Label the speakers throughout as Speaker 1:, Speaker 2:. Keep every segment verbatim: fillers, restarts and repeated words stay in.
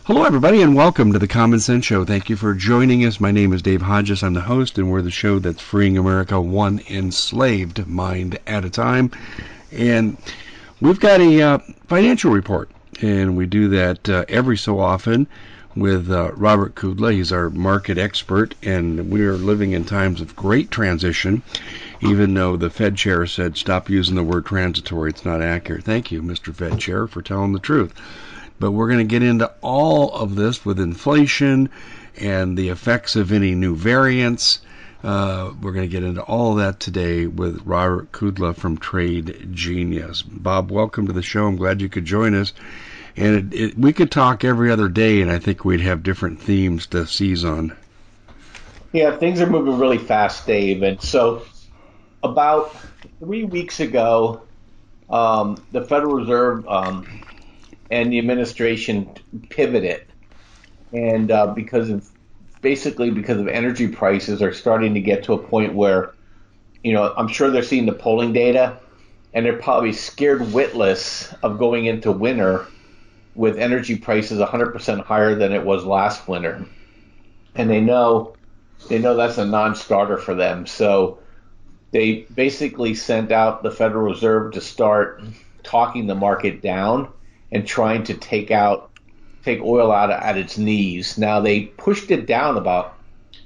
Speaker 1: Hello, everybody, and welcome to the Common Sense Show. Thank you for joining us. My name is Dave Hodges. I'm the host, and we're the show that's freeing America one enslaved mind at a time. And we've got a uh, financial report, and we do that uh, every so often with uh, Robert Kudla. He's our market expert, and we are living in times of great transition, even though the Fed chair said stop using the word transitory. It's not accurate. Thank you, Mister Fed chair, for telling the truth. But we're going to get into all of this with inflation and the effects of any new variants. Uh, we're going to get into all of that today with Robert Kudla from Trade Genius. Bob, welcome to the show. I'm glad you could join us. And it, it, we could talk every other day, and I think we'd have different themes to seize on.
Speaker 2: Yeah, things are moving really fast, Dave. And so about three weeks ago, um, the Federal Reserve um, and the administration pivoted, and uh, because of basically because of energy prices are starting to get to a point where, you know, I'm sure they're seeing the polling data, and they're probably scared witless of going into winter with energy prices one hundred percent higher than it was last winter, and they know they know that's a non-starter for them. So they basically sent out the Federal Reserve to start talking the market down and trying to take out, take oil out at its knees. Now they pushed it down about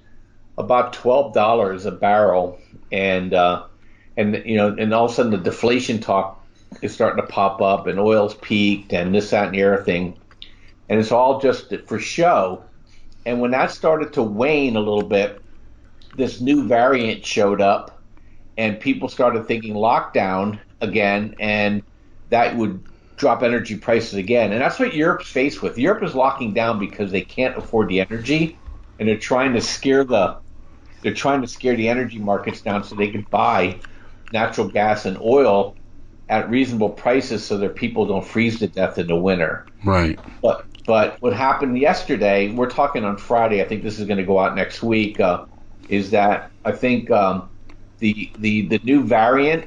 Speaker 2: about twelve dollars a barrel, and uh, and you know, and all of a sudden the deflation talk is starting to pop up, and oil's peaked, and this, that, and the other thing, and it's all just for show. And when that started to wane a little bit, this new variant showed up, and people started thinking lockdown again, and that would drop energy prices again. And that's what Europe's faced with. Europe is locking down because they can't afford the energy, and they're trying to scare the they're trying to scare the energy markets down so they can buy natural gas and oil at reasonable prices so their people don't freeze to death in the winter.
Speaker 1: Right.
Speaker 2: But but what happened yesterday, we're talking on Friday, I think this is going to go out next week, uh, is that I think um, the the the new variant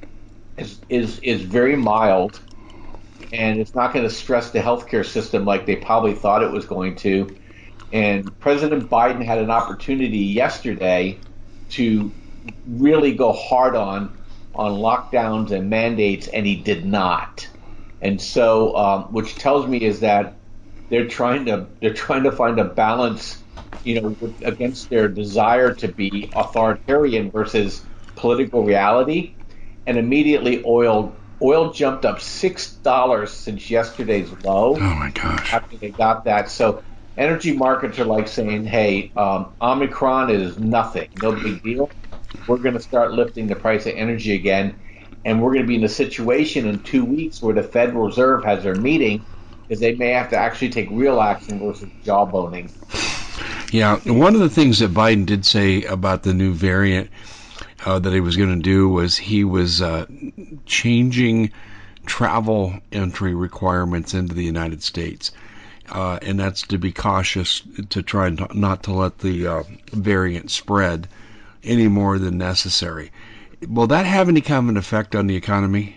Speaker 2: is is is very mild, and it's not going to stress the healthcare system like they probably thought it was going to. And President Biden had an opportunity yesterday to really go hard on on lockdowns and mandates, and he did not. And so, um, which tells me is that they're trying to they're trying to find a balance, you know, with, against their desire to be authoritarian versus political reality. And immediately, oil. Oil jumped up six dollars since yesterday's low.
Speaker 1: Oh, my gosh.
Speaker 2: After they got that. So energy markets are like saying, hey, um, Omicron is nothing, no big deal. We're going to start lifting the price of energy again. And we're going to be in a situation in two weeks where the Federal Reserve has their meeting, because they may have to actually take real action versus jawboning.
Speaker 1: Yeah, one of the things that Biden did say about the new variant Uh, that he was going to do was he was uh, changing travel entry requirements into the United States. Uh, and that's to be cautious, to try not, not to let the uh, variant spread any more than necessary. Will that have any kind of an effect on the economy?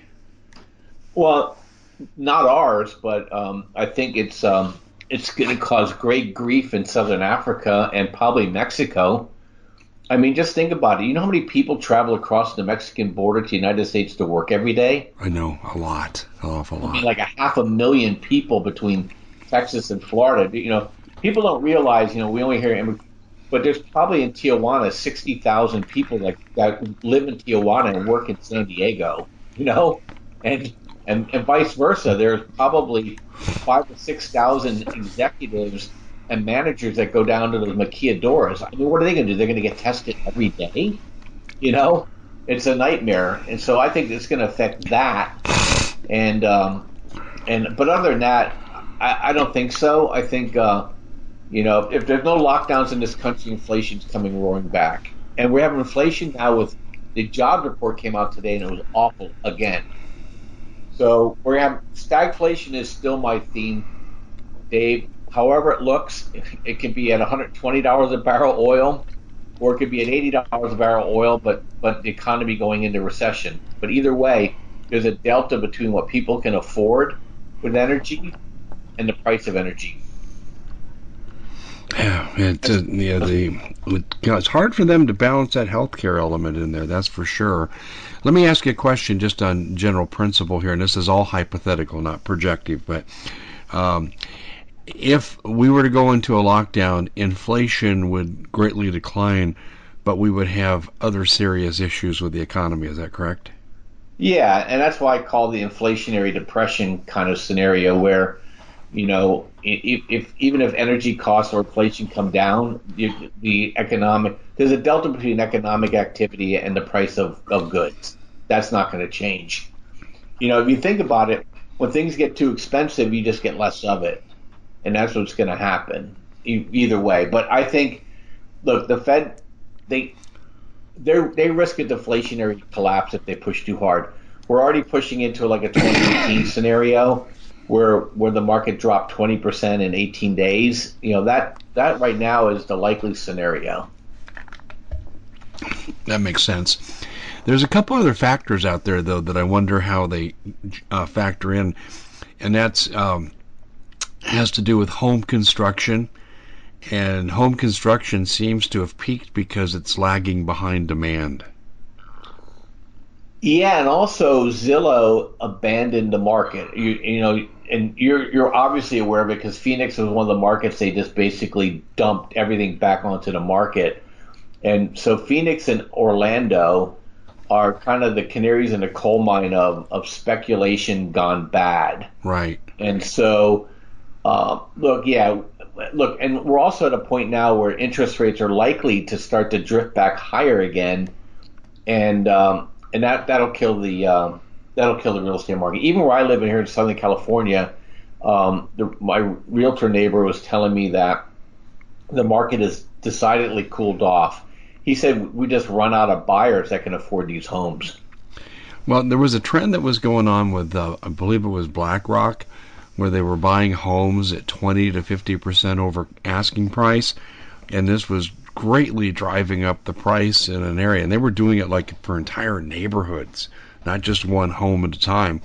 Speaker 2: Well, not ours, but um, I think it's um, it's going to cause great grief in Southern Africa and probably Mexico. I mean, just think about it. You know how many people travel across the Mexican border to the United States to work every day?
Speaker 1: I know, a lot, an awful lot.
Speaker 2: I mean, like a half a million people between Texas and Florida. You know, people don't realize, you know, we only hear, but there's probably in Tijuana sixty thousand people like that live in Tijuana and work in San Diego, you know, and and, and vice versa. There's probably five to six thousand executives and managers that go down to the maquiladoras. I mean, what are they going to do? They're going to get tested every day? You know, it's a nightmare. And so I think it's going to affect that. And um, and but other than that, I, I don't think so. I think uh, you know, if there's no lockdowns in this country, inflation's coming roaring back. And we have inflation now with the job report came out today, and it was awful again. So we have stagflation is still my theme, Dave. However it looks, it can be at one hundred twenty dollars a barrel oil, or it could be at eighty dollars a barrel oil, but, but the economy going into recession. But either way, there's a delta between what people can afford with energy and the price of energy.
Speaker 1: Yeah, it's, uh, yeah, the, it's hard for them to balance that healthcare element in there, that's for sure. Let me ask you a question just on general principle here, and this is all hypothetical, not projective, but um, if we were to go into a lockdown, inflation would greatly decline, but we would have other serious issues with the economy. Is that correct?
Speaker 2: Yeah, and that's why I call the inflationary depression kind of scenario where, you know, if, if even if energy costs or inflation come down, you, the economic there's a delta between economic activity and the price of, of goods. That's not going to change. You know, if you think about it, when things get too expensive, you just get less of it, and that's what's going to happen e- either way. But I think, look, the Fed, they they they risk a deflationary collapse if they push too hard. We're already pushing into like a twenty eighteen scenario where where the market dropped twenty percent in eighteen days. You know, that that right now is the likely scenario.
Speaker 1: That makes sense. There's a couple other factors out there, though, that I wonder how they uh, factor in, and that's um, has to do with home construction. And home construction seems to have peaked because it's lagging behind demand.
Speaker 2: Yeah, and also Zillow abandoned the market. You, you know, and you're you're obviously aware of it because Phoenix was one of the markets they just basically dumped everything back onto the market. And so Phoenix and Orlando are kind of the canaries in the coal mine of, of speculation gone bad.
Speaker 1: Right.
Speaker 2: And so, uh, look, yeah, look, and we're also at a point now where interest rates are likely to start to drift back higher again, and um, and that that'll kill the um, that'll kill the real estate market. Even where I live in here in Southern California, um, the, my realtor neighbor was telling me that the market has decidedly cooled off. He said we just run out of buyers that can afford these homes.
Speaker 1: Well, there was a trend that was going on with, uh, I believe it was BlackRock, where they were buying homes at twenty to fifty percent over asking price, and this was greatly driving up the price in an area. And they were doing it like for entire neighborhoods, not just one home at a time.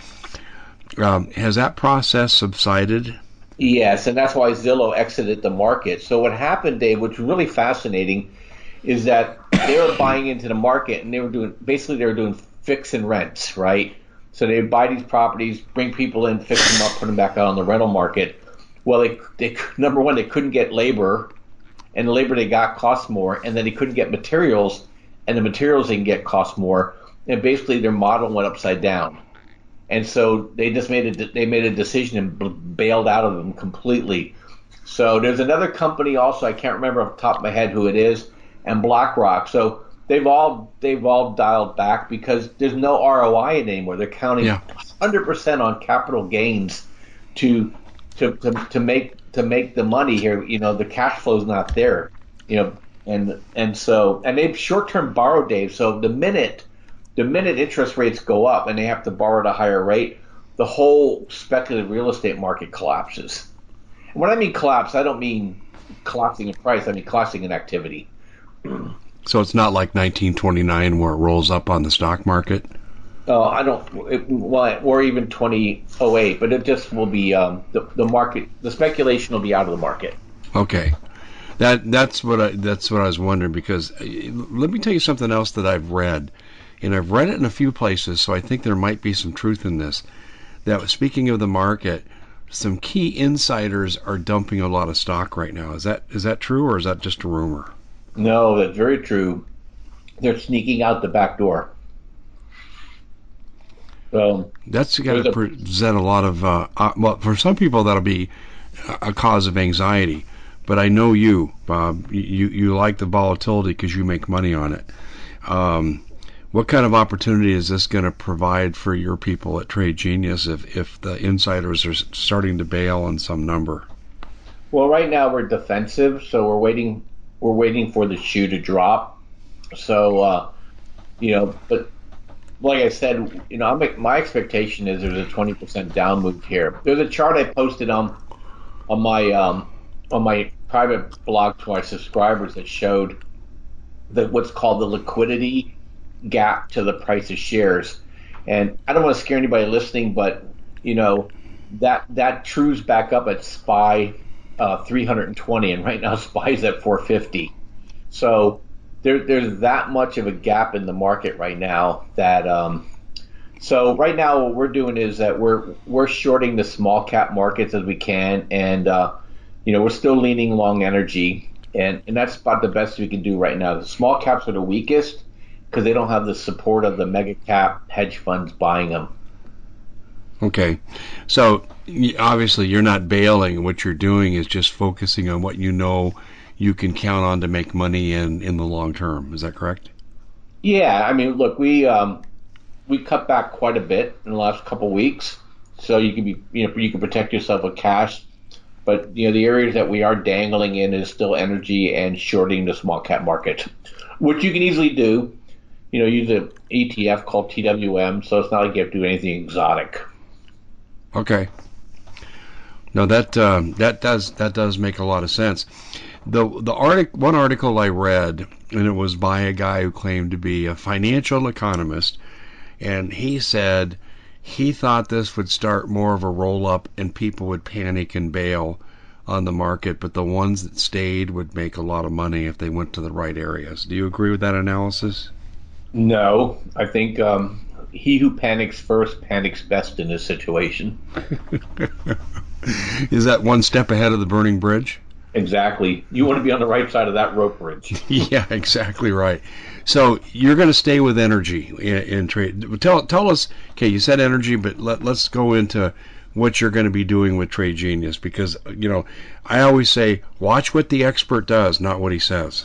Speaker 1: Um, has that process subsided?
Speaker 2: Yes, and that's why Zillow exited the market. So what happened, Dave, which was really fascinating, is that they were buying into the market and they were doing basically they were doing fix and rents, right? So they would buy these properties, bring people in, fix them up, put them back out on the rental market. Well, they they number one, they couldn't get labor, and the labor they got cost more, and then they couldn't get materials, and the materials they can get cost more, and basically their model went upside down. And so they just made a they made a decision and bailed out of them completely. So there's another company also, I can't remember off the top of my head who it is, and BlackRock. So they've all they've all dialed back because there's no R O I anymore. They're counting
Speaker 1: Yeah.
Speaker 2: one hundred percent on capital gains to to, to to make to make the money here. You know, the cash flow is not there. You know, and and so and they've short-term borrowed, Dave. So the minute the minute interest rates go up and they have to borrow at a higher rate, the whole speculative real estate market collapses. And when I mean collapse, I don't mean collapsing in price. I mean collapsing in activity.
Speaker 1: So it's not like nineteen twenty-nine where it rolls up on the stock market?
Speaker 2: Uh, I don't, it, well, or even twenty oh eight, but it just will be um, the the market. The speculation will be out of the market.
Speaker 1: Okay. That that's what I that's what I was wondering, because uh, let me tell you something else that I've read, and I've read it in a few places, so I think there might be some truth in this. That speaking of the market, some key insiders are dumping a lot of stock right now. Is that is that true, or is that just a rumor?
Speaker 2: No, that's very true. They're sneaking out the back door. So
Speaker 1: That's got to
Speaker 2: there's a
Speaker 1: present a lot of uh, uh, well, for some people that'll be a cause of anxiety. But I know you, Bob. You you like the volatility because you make money on it. Um, what kind of opportunity is this going to provide for your people at Trade Genius if if the insiders are starting to bail on some number?
Speaker 2: well, right now we're defensive, so we're waiting. We're waiting for the shoe to drop. So uh, you know, but like I said, you know, I'm, my expectation is there's a twenty percent down move here. There's a chart I posted on on my um, on my private blog to my subscribers that showed that what's called the liquidity gap to the price of shares. And I don't want to scare anybody listening, but you know that that trues back up at S P Y uh, three hundred twenty, and right now S P Y is at four fifty. So there, there's that much of a gap in the market right now that. Um, so right now, what we're doing is that we're we're shorting the small cap markets as we can, and uh, you know we're still leaning long energy, and and that's about the best we can do right now. The small caps are the weakest because they don't have the support of the mega cap hedge funds buying them.
Speaker 1: Okay, so obviously you're not bailing. What you're doing is just focusing on what you know you can count on to make money in in the long term. Is that correct?
Speaker 2: Yeah, I mean, look, we um, we cut back quite a bit in the last couple of weeks, so you can be you know you can protect yourself with cash. But you know the areas that we are dangling in is still energy and shorting the small cap market, which you can easily do. You know, use an E T F called T W M, so it's not like you have to do anything exotic.
Speaker 1: Okay. No, that um, that does that does make a lot of sense. The the article one article I read, and it was by a guy who claimed to be a financial economist, and he said he thought this would start more of a roll up and people would panic and bail on the market, but the ones that stayed would make a lot of money if they went to the right areas. Do you agree with that analysis?
Speaker 2: No, I think um, he who panics first panics best in this situation.
Speaker 1: Is that one step ahead of the burning bridge?
Speaker 2: Exactly. You want to be on the right side of that rope bridge.
Speaker 1: Yeah, exactly right. So you're going to stay with energy in, in trade. Tell tell us. Okay, you said energy, but let, let's go into what you're going to be doing with Trade Genius, because you know I always say watch what the expert does, not what he says.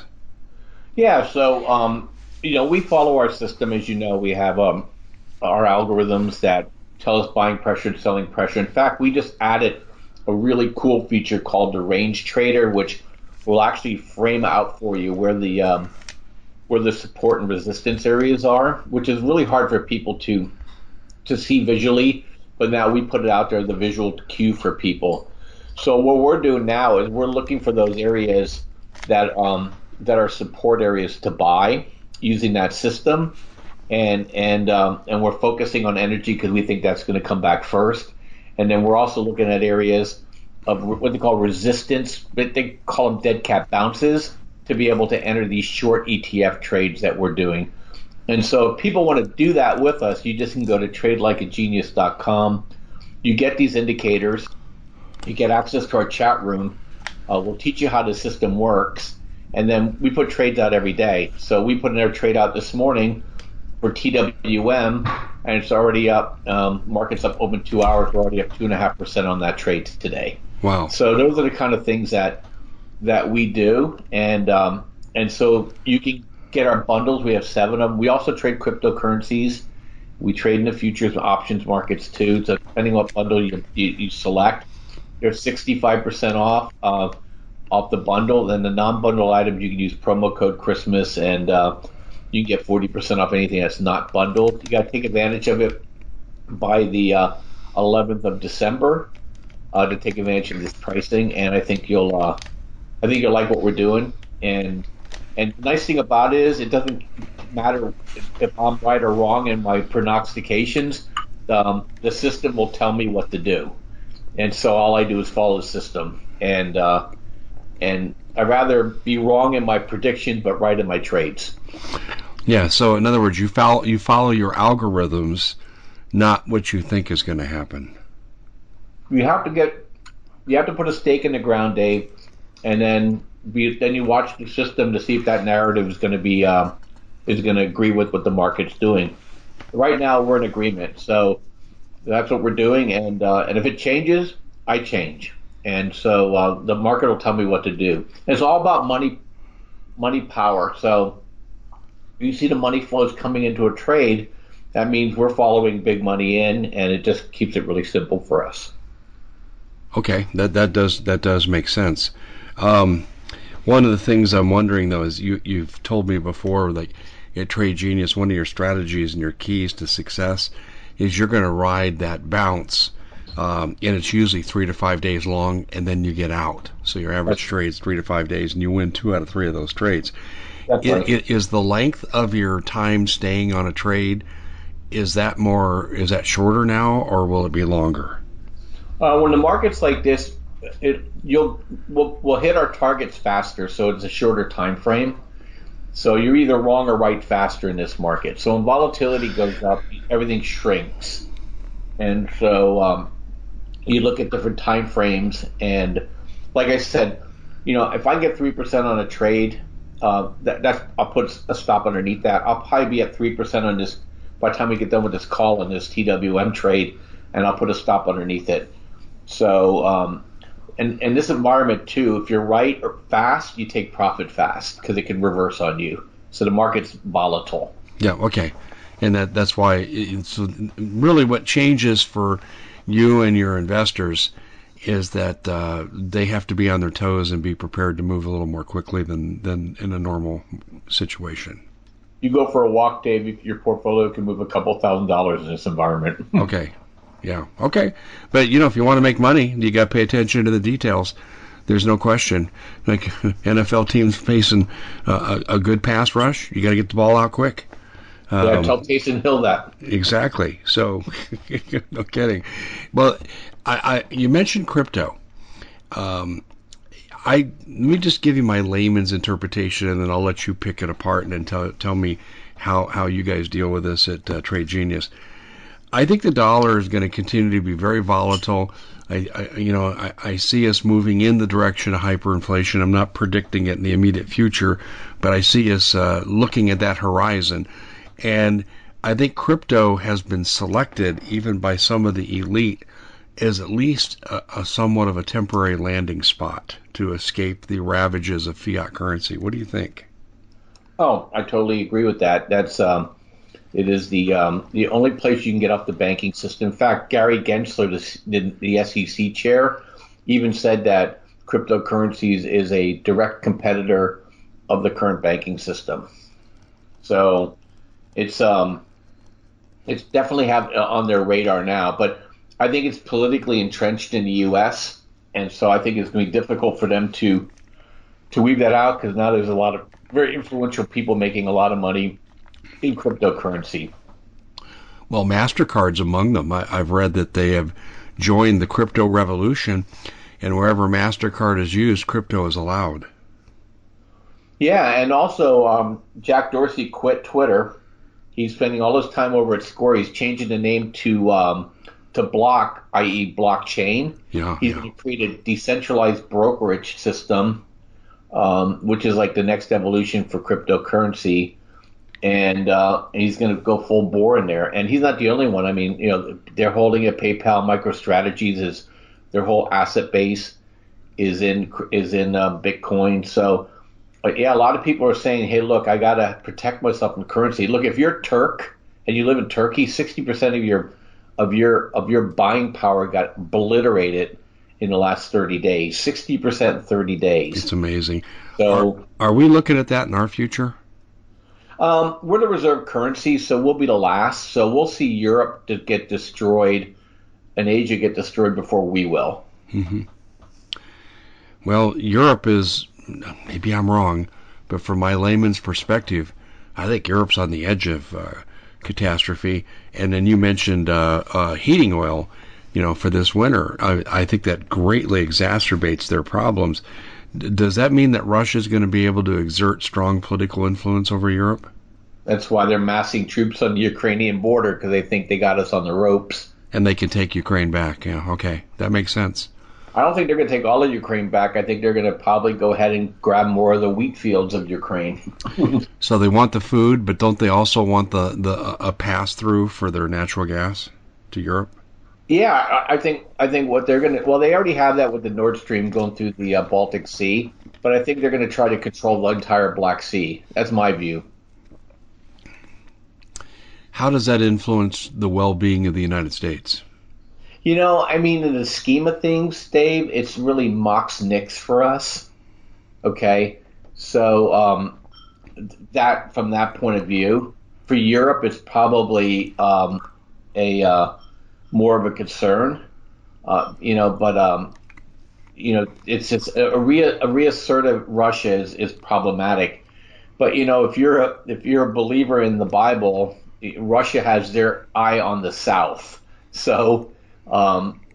Speaker 2: Yeah. So um, you know we follow our system, as you know. We have um, our algorithms that tell us buying pressure and selling pressure. In fact, we just added a really cool feature called the Range Trader, which will actually frame out for you where the um, where the support and resistance areas are, which is really hard for people to to see visually. But now we put it out there, the visual cue for people. So what we're doing now is we're looking for those areas that um, that are support areas to buy using that system, and and um, and we're focusing on energy because we think that's going to come back first. And then we're also looking at areas of what they call resistance, but they call them dead cat bounces, to be able to enter these short E T F trades that we're doing. And so if people want to do that with us, you just can go to trade like a genius dot com. You get these indicators. You get access to our chat room. Uh, we'll teach you how the system works. And then we put trades out every day. So we put another trade out this morning for T W M, and it's already up. Um, market's up over two hours. We're already up two and a half percent on that trade today.
Speaker 1: Wow!
Speaker 2: So those are the kind of things that that we do, and um, and so you can get our bundles. We have seven of them. We also trade cryptocurrencies. We trade in the futures and options markets too. So depending on what bundle you you, you select, they're sixty-five percent off uh, off the bundle. Then the non-bundle items you can use promo code Christmas and. Uh, You can get forty percent off anything that's not bundled. You got to take advantage of it by the uh, eleventh of December uh, to take advantage of this pricing, and I think you'll, uh, I think you'll like what we're doing. And and the nice thing about it is it doesn't matter if, if I'm right or wrong in my prognostications. Um, the system will tell me what to do, and so all I do is follow the system. And uh, and I'd rather be wrong in my prediction but right in my trades.
Speaker 1: Yeah, so in other words, you follow you follow your algorithms, not what you think is going to happen.
Speaker 2: You have to get, you have to put a stake in the ground, Dave, and then be, then you watch the system to see if that narrative is going to be uh, is going to agree with what the market's doing. Right now, we're in agreement, so that's what we're doing, and uh, and if it changes, I change, and so uh, the market will tell me what to do. It's all about money, money power. So you see the money flows coming into a trade, that means we're following big money in, and it just keeps it really simple for us.
Speaker 1: Okay, that that does that does make sense. Um, one of the things I'm wondering though is you you've told me before, like at Trade Genius, one of your strategies and your keys to success is you're going to ride that bounce, um, and it's usually three to five days long, and then you get out. So your average trade is three to five days, and you win two out of three of those trades.
Speaker 2: That's right.
Speaker 1: It, is the length of your time staying on a trade, is that more is that shorter now, or will it be longer?
Speaker 2: Uh, when the market's like this, it you'll we'll, we'll hit our targets faster, so it's a shorter time frame. So you're either wrong or right faster in this market. So when volatility goes up, everything shrinks, and so um, you look at different time frames. And like I said, you know, if I get three percent on a trade, uh, that, that's I'll put a stop underneath that. I'll probably be at three percent on this by the time we get done with this call on this T W M trade, and I'll put a stop underneath it. So. Um, And in this environment too, if you're right or fast, you take profit fast because it can reverse on you. So the market's volatile.
Speaker 1: Yeah, okay. And that that's why it's really what changes for you and your investors is that uh, they have to be on their toes and be prepared to move a little more quickly than, than in a normal situation.
Speaker 2: You go for a walk, Dave, your portfolio can move a couple thousand dollars in this environment.
Speaker 1: Okay. Yeah, okay. But, you know, if you want to make money, you got to pay attention to the details. There's no question. Like N F L teams facing uh, a, a good pass rush, you got to get the ball out quick.
Speaker 2: Um, yeah, tell Taysom Hill that.
Speaker 1: Exactly. So, no kidding. Well, I, I you mentioned crypto. Um, I let me just give you my layman's interpretation, and then I'll let you pick it apart and then tell tell me how how you guys deal with this at uh, Trade Genius. I think the dollar is going to continue to be very volatile. I, I you know, I, I see us moving in the direction of hyperinflation. I'm not predicting it in the immediate future, but I see us uh, looking at that horizon. And I think crypto has been selected, even by some of the elite, as at least a, a somewhat of a temporary landing spot to escape the ravages of fiat currency. What do you think?
Speaker 2: Oh, I totally agree with that. That's um, it is the um, the only place you can get off the banking system. In fact, Gary Gensler, the, the S E C chair, even said that cryptocurrencies is a direct competitor of the current banking system. So it's um, it's definitely have on their radar now, but I think it's politically entrenched in the U S, and so I think it's going to be difficult for them to to weave that out because now there's a lot of very influential people making a lot of money in cryptocurrency.
Speaker 1: Well, MasterCard's among them. I, I've read that they have joined the crypto revolution, and wherever MasterCard is used, crypto is allowed.
Speaker 2: Yeah, and also um, Jack Dorsey quit Twitter. He's spending all his time over at Square. He's changing the name to um, to Block, that is blockchain.
Speaker 1: Yeah,
Speaker 2: He's
Speaker 1: yeah.
Speaker 2: going to create a decentralized brokerage system, um, which is like the next evolution for cryptocurrency. And uh, he's going to go full bore in there. And he's not the only one. I mean, you know, they're holding it. PayPal, MicroStrategies is their whole asset base is in is in uh, Bitcoin. So, uh, yeah, a lot of people are saying, hey, look, I got to protect myself in currency. Look, if you're Turk and you live in Turkey, sixty percent of your of your of your buying power got obliterated in the last thirty days. sixty percent in thirty days.
Speaker 1: It's amazing.
Speaker 2: So,
Speaker 1: are, are we looking at that in our future?
Speaker 2: Um, we're the reserve currency, so we'll be the last. So we'll see Europe to get destroyed and Asia get destroyed before we will.
Speaker 1: Mm-hmm. Well, Europe is, maybe I'm wrong, but from my layman's perspective, I think Europe's on the edge of uh, catastrophe. And then you mentioned uh, uh, heating oil, you know, for this winter. I, I think that greatly exacerbates their problems. Does that mean that Russia is going to be able to exert strong political influence over Europe?
Speaker 2: That's why they're massing troops on the Ukrainian border, because they think they got us on the ropes.
Speaker 1: And they can take Ukraine back. Yeah, okay. That makes sense.
Speaker 2: I don't think they're going to take all of Ukraine back. I think they're going to probably go ahead and grab more of the wheat fields of Ukraine.
Speaker 1: So they want the food, but don't they also want the, the a pass-through for their natural gas to Europe?
Speaker 2: Yeah, I think I think what they're going to, well, they already have that with the Nord Stream going through the uh, Baltic Sea, but I think they're going to try to control the entire Black Sea. That's my view.
Speaker 1: How does that influence the well-being of the United States?
Speaker 2: You know, I mean, in the scheme of things, Dave, it's really Mox Nix for us. Okay, so um, that from that point of view, for Europe, it's probably um, a uh, more of a concern, uh, you know, but, um, you know, it's just a, re- a reassertive Russia is, is problematic. But, you know, if you're a, if you're a believer in the Bible, Russia has their eye on the South. So, um,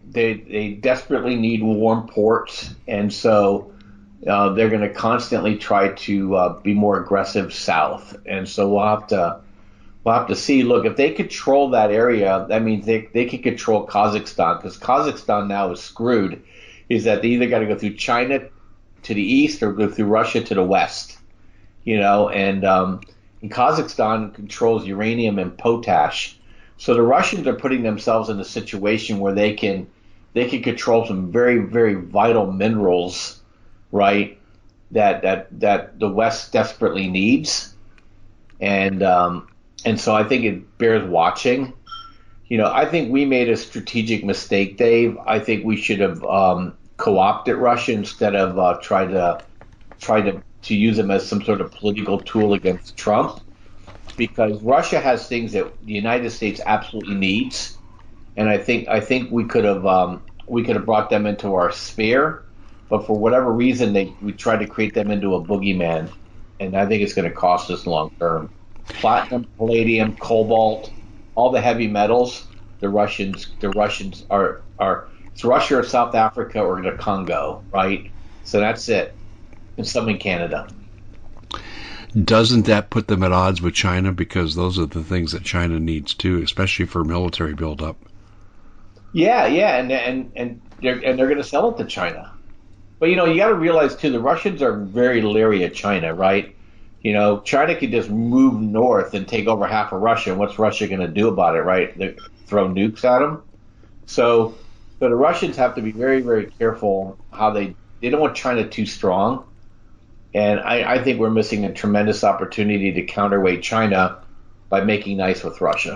Speaker 2: they they desperately need warm ports, and so uh, they're going to constantly try to uh, be more aggressive south. And so we'll have to we'll have to see. Look, if they control that area, that means they they can control Kazakhstan, because Kazakhstan now is screwed. Is that they either got to go through China to the east or go through Russia to the west, you know, and, um, and Kazakhstan controls uranium and potash. So the Russians are putting themselves in a situation where they can they can control some very, very vital minerals, right, that that, that the West desperately needs. And um, and so I think it bears watching. You know, I think we made a strategic mistake, Dave. I think we should have um, co-opted Russia instead of uh, tried to try to, to use them as some sort of political tool against Trump, because Russia has things that the United States absolutely needs, and I think I think we could have um, we could have brought them into our sphere, but for whatever reason they we tried to create them into a boogeyman, and I think it's going to cost us long term. Platinum, palladium, cobalt, all the heavy metals, the Russians, the Russians are, are it's Russia or South Africa or the Congo, right? So that's it. And some in Canada.
Speaker 1: Doesn't that put them at odds with China? Because those are the things that China needs too, especially for military buildup.
Speaker 2: Yeah, yeah, and and and they're and they're going to sell it to China. But you know, you got to realize too, the Russians are very leery of China, right? You know, China could just move north and take over half of Russia, and what's Russia going to do about it, right? They throw nukes at them. So, so the Russians have to be very, very careful how they they don't want China too strong, and I, I think we're missing a tremendous opportunity to counterweight China by making nice with Russia.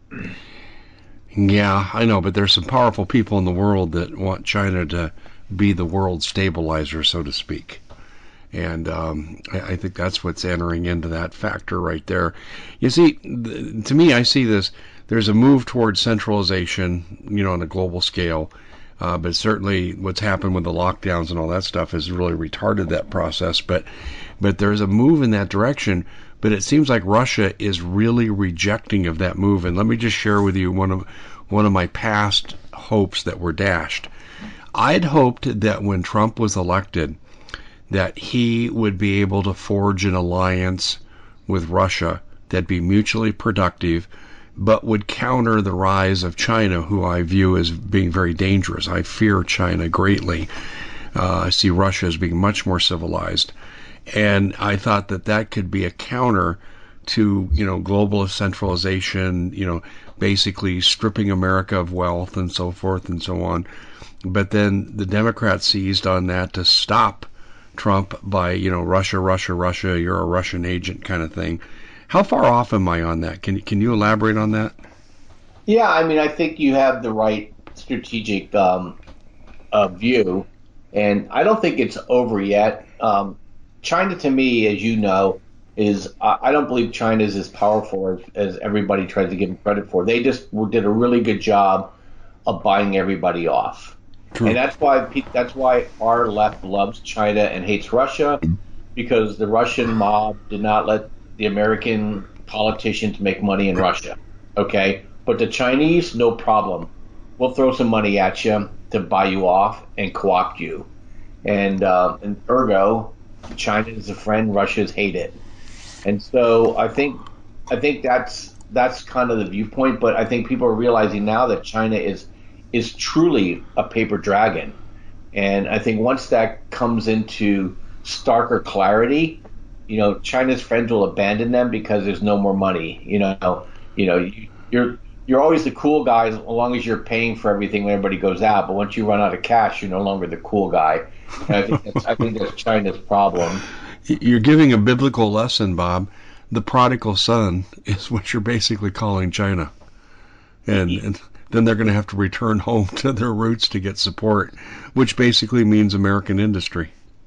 Speaker 1: Yeah, I know, but there's some powerful people in the world that want China to be the world stabilizer, so to speak. And um, I, I think that's what's entering into that factor right there. You see, th- to me, I see this, there's a move towards centralization, you know, on a global scale. Uh, but certainly what's happened with the lockdowns and all that stuff has really retarded that process. But but there's a move in that direction. But it seems like Russia is really rejecting of that move. And let me just share with you one of one of my past hopes that were dashed. I'd hoped that when Trump was elected, that he would be able to forge an alliance with Russia that'd be mutually productive, but would counter the rise of China, who I view as being very dangerous. I fear China greatly. Uh, I see Russia as being much more civilized. And I thought that that could be a counter to, you know, global centralization, you know, basically stripping America of wealth and so forth and so on. But then the Democrats seized on that to stop Trump by, you know, Russia, Russia, Russia, you're a Russian agent kind of thing. How far off am I on that? Can can you elaborate on that?
Speaker 2: Yeah, I mean, I think you have the right strategic um, uh, view, and I don't think it's over yet. Um, China, to me, as you know, is uh, I don't believe China is as powerful as, as everybody tries to give them credit for. They just did a really good job of buying everybody off. True. And that's why that's why our left loves China and hates Russia, because the Russian mob did not let the American politicians make money in Russia. Okay, but the Chinese, no problem. We'll throw some money at you to buy you off and co-opt you, and uh, and ergo, China is a friend, Russia's hate it, and so I think I think that's that's kind of the viewpoint. But I think people are realizing now that China is. is truly a paper dragon. And I think once that comes into starker clarity, you know, China's friends will abandon them because there's no more money. You know, you know, you're you're always the cool guy as long as you're paying for everything when everybody goes out. But once you run out of cash, you're no longer the cool guy. And I think that's, I think that's China's problem.
Speaker 1: You're giving a biblical lesson, Bob. The prodigal son is what you're basically calling China. And, and then they're going to have to return home to their roots to get support, which basically means American industry.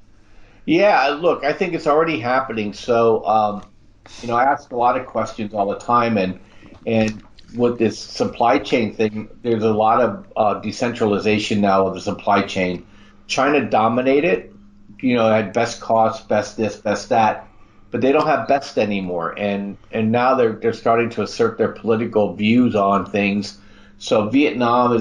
Speaker 2: Yeah, look, I think it's already happening. So, um, you know, I ask a lot of questions all the time, and and with this supply chain thing, there's a lot of uh, decentralization now of the supply chain. China dominated, you know, had best cost, best this, best that, but they don't have best anymore, and and now they're they're starting to assert their political views on things. So Vietnam is a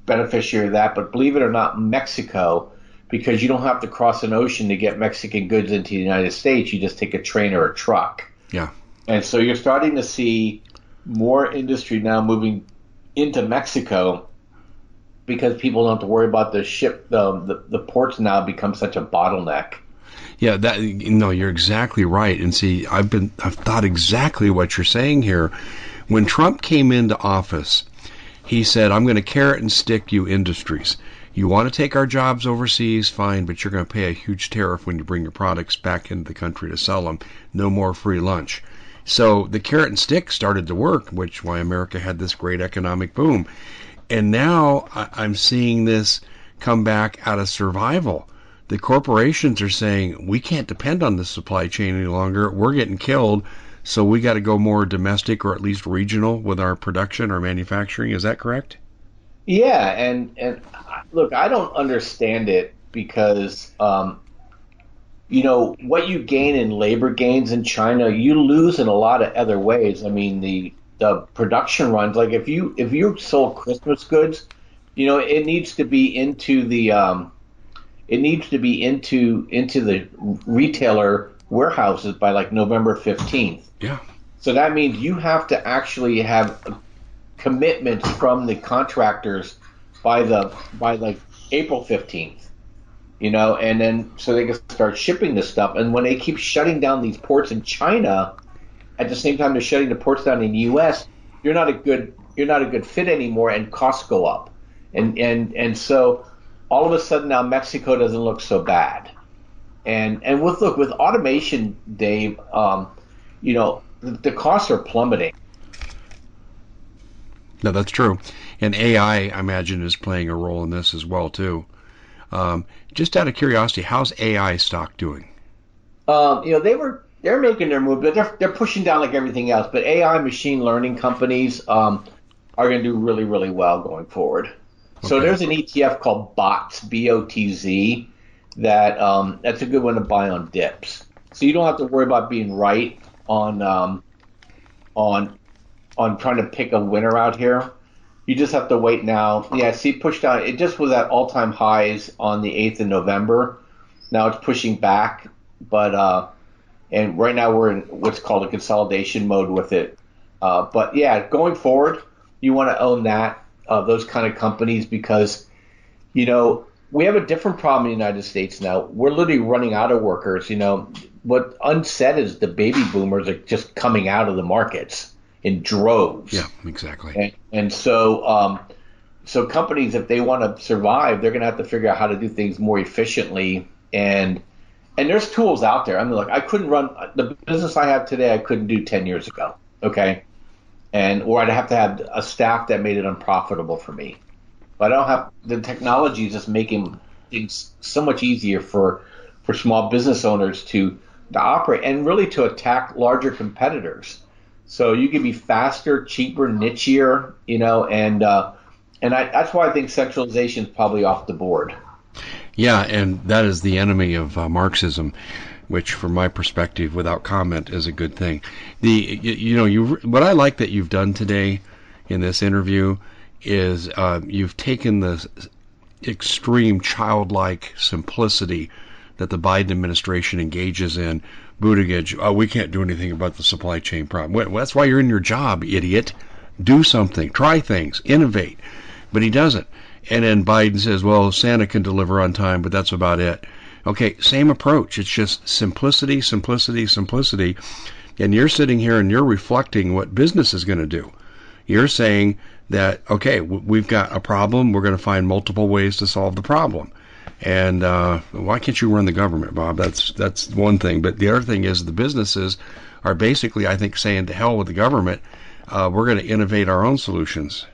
Speaker 2: beneficiary of that. But believe it or not, Mexico, because you don't have to cross an ocean to get Mexican goods into the United States, you just take a train or a truck.
Speaker 1: Yeah.
Speaker 2: And so you're starting to see more industry now moving into Mexico because people don't have to worry about the ship. The, the, the ports now become such a bottleneck.
Speaker 1: Yeah, that no, you're exactly right. And see, I've been I've thought exactly what you're saying here. When Trump came into office, he said, "I'm going to carrot and stick you industries. You want to take our jobs overseas, fine, but you're going to pay a huge tariff when you bring your products back into the country to sell them. No more free lunch." So the carrot and stick started to work, which why America had this great economic boom. And now I'm seeing this come back out of survival. The corporations are saying, we can't depend on the supply chain any longer. We're getting killed, so we got to go more domestic or at least regional with our production or manufacturing. Is that correct?
Speaker 2: Yeah, and, and look, I don't understand it because, um, you know, what you gain in labor gains in China, you lose in a lot of other ways. I mean, the the production runs, like if you if you sold Christmas goods, you know, it needs to be into the um, it needs to be into into the retailer warehouses by like November fifteenth.
Speaker 1: Yeah.
Speaker 2: So that means you have to actually have commitments from the contractors by the by like April fifteenth. You know, and then so they can start shipping this stuff. And when they keep shutting down these ports in China, at the same time they're shutting the ports down in the U S, you're not a good you're not a good fit anymore, and costs go up. And and and so all of a sudden now Mexico doesn't look so bad. And and with look with automation, Dave, um, you know, the, the costs are plummeting.
Speaker 1: No, that's true. And A I, I imagine, is playing a role in this as well too. Um, just out of curiosity, how's A I stock doing?
Speaker 2: Um, you know, they were they're making their move, but they're they're pushing down like everything else. But A I machine learning companies um, are going to do really really well going forward. Okay. So there's an E T F called B O T Z, B O T Z, that um, that's a good one to buy on dips. So you don't have to worry about being right on um, on on trying to pick a winner out here. You just have to wait now. Yeah, see, push down. It just was at all-time highs on the eighth of November. Now it's pushing back, but uh, and right now we're in what's called a consolidation mode with it. Uh, but yeah, going forward, you want to own that uh, those kind of companies because you know we have a different problem in the United States now. We're literally running out of workers. You know what unsaid is the baby boomers are just coming out of the markets in droves.
Speaker 1: Yeah, exactly.
Speaker 2: And, and so, um, so companies, if they want to survive, they're going to have to figure out how to do things more efficiently. And and there's tools out there. I mean, look, I couldn't run the business I have today. I couldn't do ten years ago. Okay, and or I'd have to have a staff that made it unprofitable for me. But I don't have the technology is just making things so much easier for for small business owners to to operate and really to attack larger competitors. So you can be faster, cheaper, nichier, you know, and uh, and I, that's why I think centralization is probably off the board.
Speaker 1: Yeah, and that is the enemy of uh, Marxism, which, from my perspective, without comment, is a good thing. The you, you know you what I like that you've done today in this interview is uh, you've taken the extreme childlike simplicity that the Biden administration engages in. Buttigieg, oh, we can't do anything about the supply chain problem. Well, that's why you're in your job, idiot. Do something. Try things. Innovate. But he doesn't. And then Biden says, well, Santa can deliver on time, but that's about it. Okay, same approach. It's just simplicity, simplicity, simplicity. And you're sitting here and you're reflecting what business is going to do. You're saying that, okay, we've got a problem. We're going to find multiple ways to solve the problem. And uh, why can't you run the government, Bob? That's that's one thing. But the other thing is the businesses are basically, I think, saying to hell with the government. Uh, we're going to innovate our own solutions.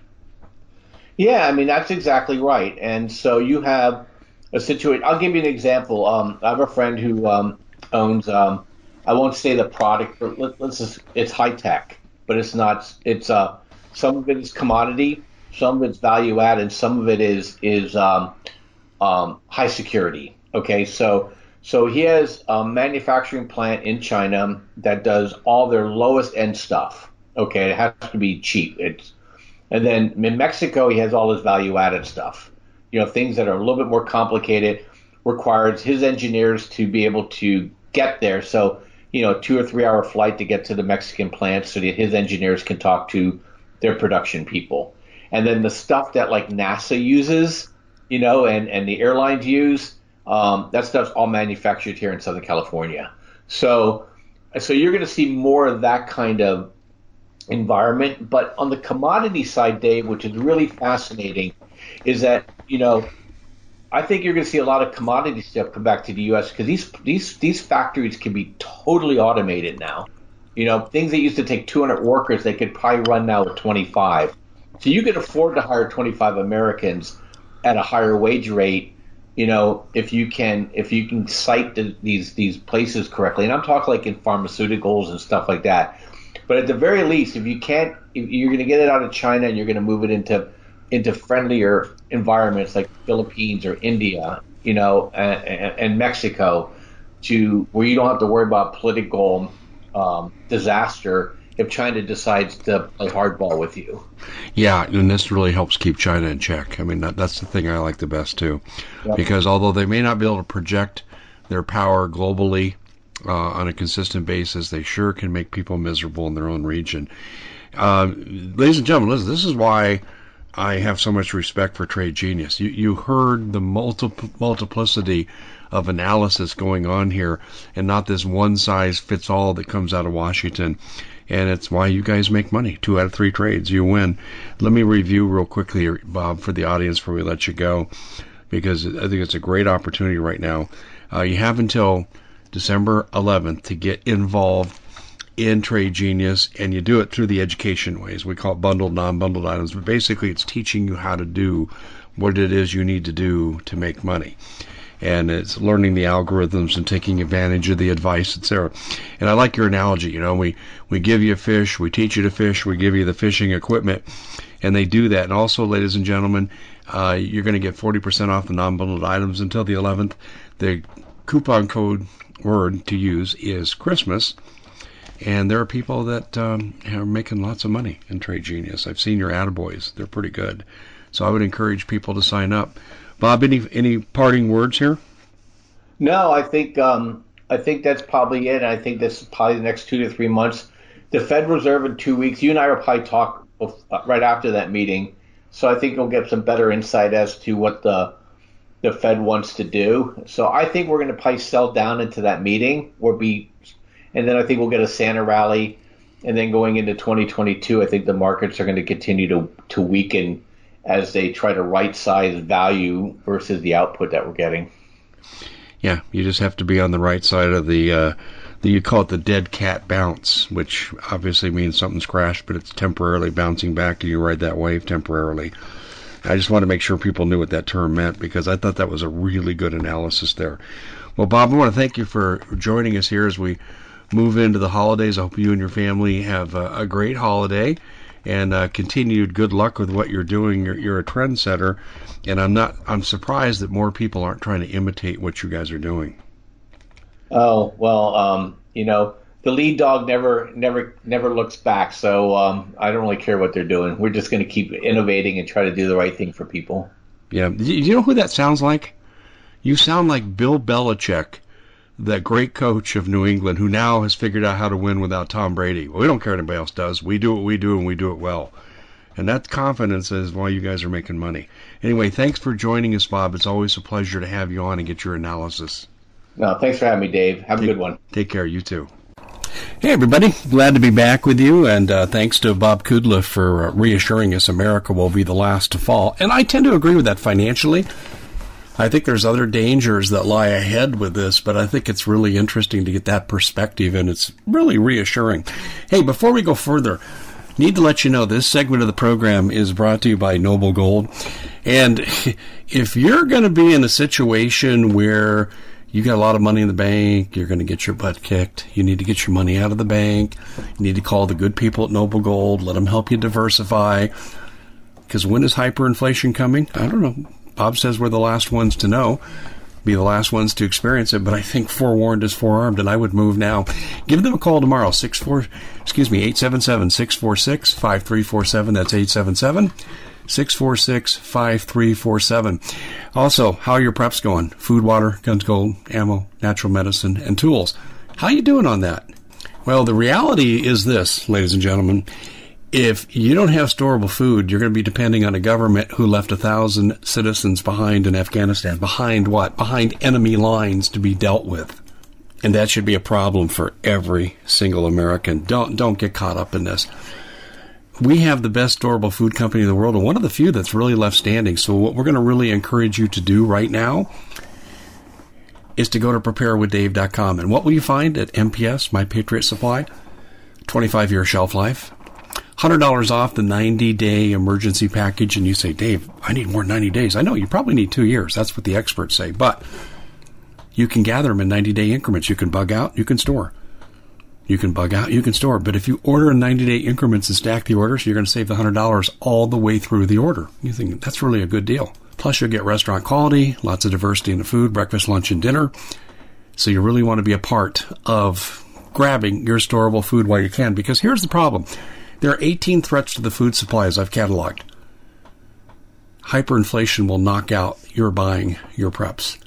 Speaker 2: Yeah, I mean, that's exactly right. And so you have a situation. I'll give you an example. Um, I have a friend who um, owns, um, I won't say the product, but let, let's just, it's high tech, but it's not, it's uh, some of it is commodity, some of it's value add, and some of it is, is um, Um, high security. Okay, so so he has a manufacturing plant in China that does all their lowest end stuff. Okay, it has to be cheap. It's And then in Mexico, he has all his value-added stuff. You know, things that are a little bit more complicated, requires his engineers to be able to get there. So, you know, two or three hour flight to get to the Mexican plant so that his engineers can talk to their production people. And then the stuff that like NASA uses, you know, and, and the airlines use, um, that stuff's all manufactured here in Southern California. So, so you're going to see more of that kind of environment. But on the commodity side, Dave, which is really fascinating, is that, you know, I think you're going to see a lot of commodity stuff come back to the U S because these these these factories can be totally automated now. You know, things that used to take two hundred workers, they could probably run now with twenty-five. So you could afford to hire twenty-five Americans at a higher wage rate. You know, if you can if you can site the, these these places correctly, and I'm talking like in pharmaceuticals and stuff like that. But at the very least, if you can't, if you're going to get it out of China and you're going to move it into into friendlier environments like Philippines or India, you know, and, and, and Mexico, to where you don't have to worry about political um, disaster if China decides to play hardball with you.
Speaker 1: Yeah, and this really helps keep China in check. I mean, that, that's the thing I like the best, too.
Speaker 2: Yep.
Speaker 1: Because although they may not be able to project their power globally uh, on a consistent basis, they sure can make people miserable in their own region. Uh, ladies and gentlemen, listen, this is why I have so much respect for Trade Genius. You you heard the multi- multiplicity of analysis going on here, and not this one-size-fits-all that comes out of Washington. And it's why you guys make money. Two out of three trades, you win. Let me review real quickly, Bob, for the audience before we let you go, because I think it's a great opportunity right now. Uh, you have until December eleventh to get involved in Trade Genius, and you do it through the education ways. We call it bundled, non-bundled items, but basically it's teaching you how to do what it is you need to do to make money. And it's learning the algorithms and taking advantage of the advice, et cetera. And I like your analogy. You know, we, we give you a fish, we teach you to fish, we give you the fishing equipment, and they do that. And also, ladies and gentlemen, uh, you're going to get forty percent off the non-bundled items until the eleventh. The coupon code word to use is Christmas. And there are people that um, are making lots of money in Trade Genius. I've seen your attaboys. They're pretty good. So I would encourage people to sign up. Bob, any any parting words here?
Speaker 2: No, I think um, I think that's probably it. I think this is probably the next two to three months. The Fed Reserve in two weeks. You and I will probably talk right after that meeting. So I think we'll get some better insight as to what the the Fed wants to do. So I think we're going to probably sell down into that meeting. We'll be And then I think we'll get a Santa rally. And then going into twenty twenty-two, I think the markets are going to continue to, to weaken as they try to right-size value versus the output that we're getting.
Speaker 1: Yeah, you just have to be on the right side of the, uh, the you call it the dead cat bounce, which obviously means something's crashed, but it's temporarily bouncing back, and you ride that wave temporarily. I just want to make sure people knew what that term meant, because I thought that was a really good analysis there. Well, Bob, I want to thank you for joining us here as we move into the holidays. I hope you and your family have a, a great holiday, and uh, continued good luck with what you're doing. You're, you're a trendsetter, and I'm not. I'm surprised that more people aren't trying to imitate what you guys are doing.
Speaker 2: Oh well, um, you know, the lead dog never, never, never looks back. So um, I don't really care what they're doing. We're just going to keep innovating and try to do the right thing for people.
Speaker 1: Yeah. Do you know who that sounds like? You sound like Bill Belichick, that great coach of New England, who now has figured out how to win without Tom Brady. Well, we don't care what anybody else does. We do what we do, and we do it well. And that confidence is why you guys are making money. Anyway, thanks for joining us, Bob. It's always a pleasure to have you on and get your analysis.
Speaker 2: No, thanks for having me, Dave. Have a
Speaker 1: take,
Speaker 2: good one.
Speaker 1: Take care. You too. Hey, everybody. Glad to be back with you, and uh, thanks to Bob Kudla for uh, reassuring us America will be the last to fall. And I tend to agree with that financially. I think there's other dangers that lie ahead with this, but I think it's really interesting to get that perspective, and it's really reassuring. Hey, before we go further, need to let you know this segment of the program is brought to you by Noble Gold. And if you're going to be in a situation where you got a lot of money in the bank, you're going to get your butt kicked, you need to get your money out of the bank, you need to call the good people at Noble Gold, let them help you diversify. Because when is hyperinflation coming? I don't know. Bob says we're the last ones to know. be the last ones to experience it, but I think forewarned is forearmed, and I would move now. Give them a call tomorrow, six four, excuse me, eight seven seven, six four six, five three four seven. That's eight seven seven, six four six, five three four seven. Also, how are your preps going? Food, water, guns, gold, ammo, natural medicine, and tools. How are you doing on that? Well, the reality is this, ladies and gentlemen. If you don't have storable food, you're going to be depending on a government who left a thousand citizens behind in Afghanistan. Behind what? Behind enemy lines to be dealt with. And that should be a problem for every single American. Don't don't get caught up in this. We have the best storable food company in the world, and one of the few that's really left standing. So what we're going to really encourage you to do right now is to go to prepare with dave dot com. And what will you find at M P S, My Patriot Supply? twenty-five year shelf life. one hundred dollars off the ninety day emergency package. And you say, Dave, I need more than ninety days. I know, you probably need two years. That's what the experts say. But you can gather them in ninety day increments. You can bug out, you can store. You can bug out, you can store. But if you order in ninety day increments and stack the orders, you're going to save the one hundred dollars all the way through the order. You think that's really a good deal. Plus, you'll get restaurant quality, lots of diversity in the food, breakfast, lunch, and dinner. So you really want to be a part of grabbing your storable food while you can. Because here's the problem. There are eighteen threats to the food supply as I've cataloged. Hyperinflation will knock out your buying your preps.